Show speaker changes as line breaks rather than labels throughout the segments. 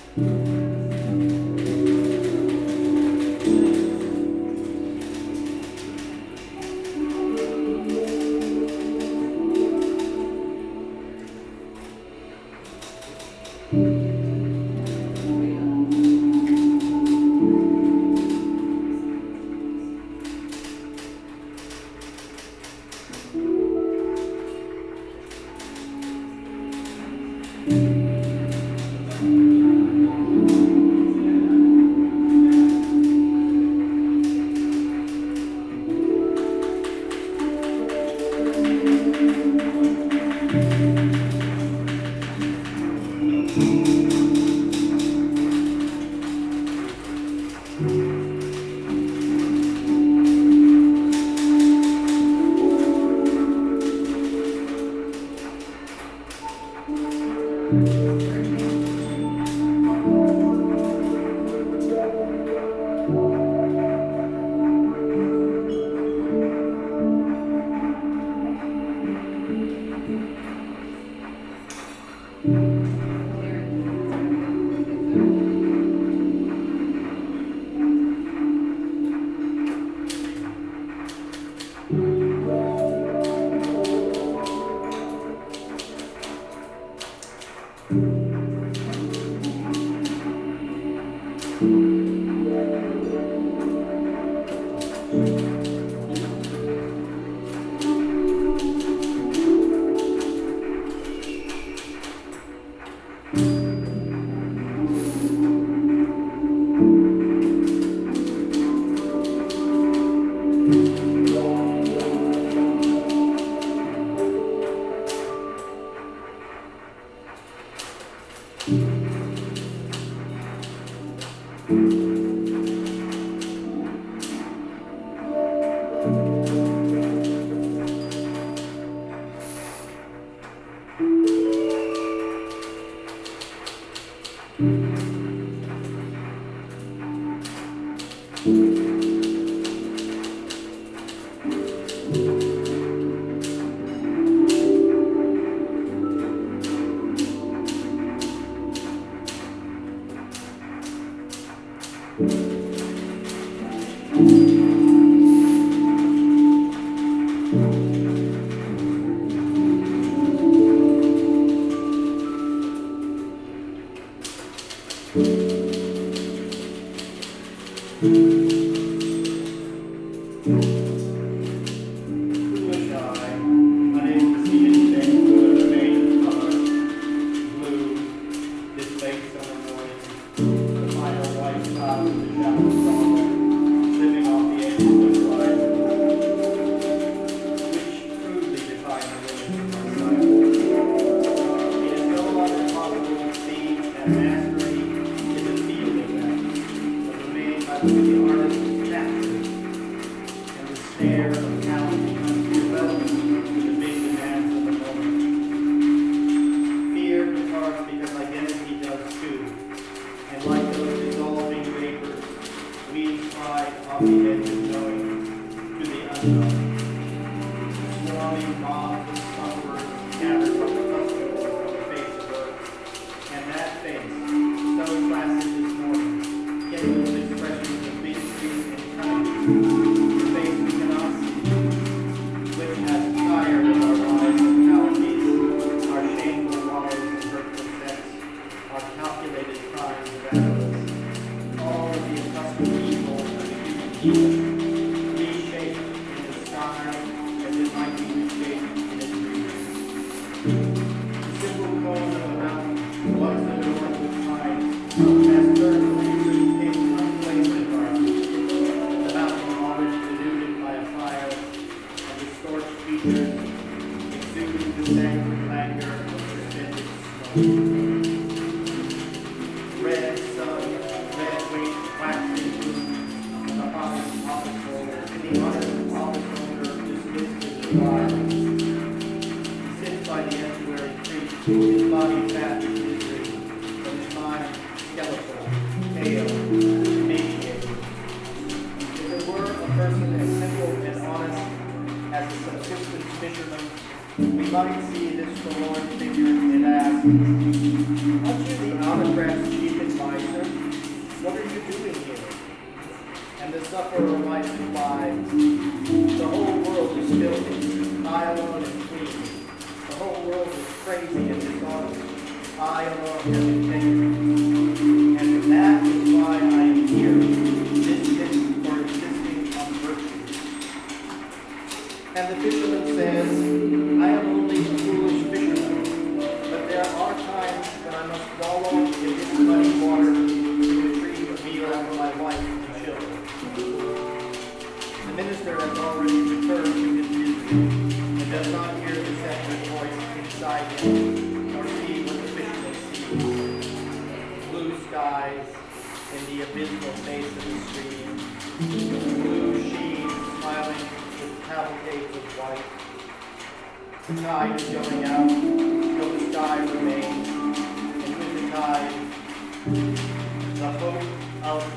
Much of the autographs keep in mind What are you doing here? And the sufferer might reply, the whole world is filthy, I alone am clean. The whole world is crazy and dishonest, I alone am integrity. And that is why I am here, existing or existing on virtue. And the fisherman says, I am only a foolish fisherman, but there are times when I must wallow in this muddy water to retrieve a meal for my wife and children. The minister has already returned to his misery and does not hear the shepherd's voice inside him, nor see what the fisherman sees. Blue skies in the abysmal face of the stream, blue sheen smiling with cavalcades of white. The tide is going out, though the sky remains, and with the tide, the hope of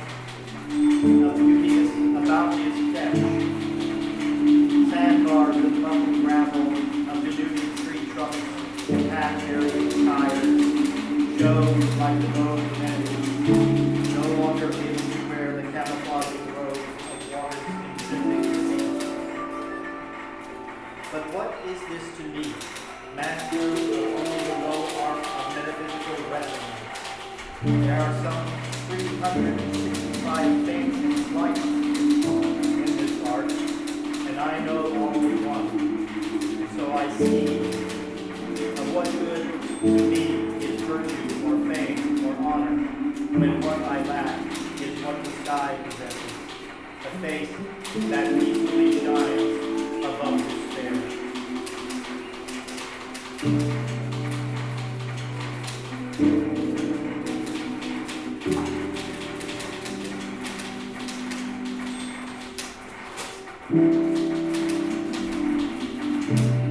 a bounteous catch. Sandbars and bumpy gravel of denuded tree trunks and half-buried tires show like the bones of enemies, no longer able to wear the camouflaging robes of waters encircling the sea. But what is this to me, master of only the low art of metaphysical reckoning? There are some 365 things in life in this art, and I know only one. And so I see of what good to me is virtue or fame or honor, when what I lack is what the sky possesses, a face that peacefully shines above despair. Thank you.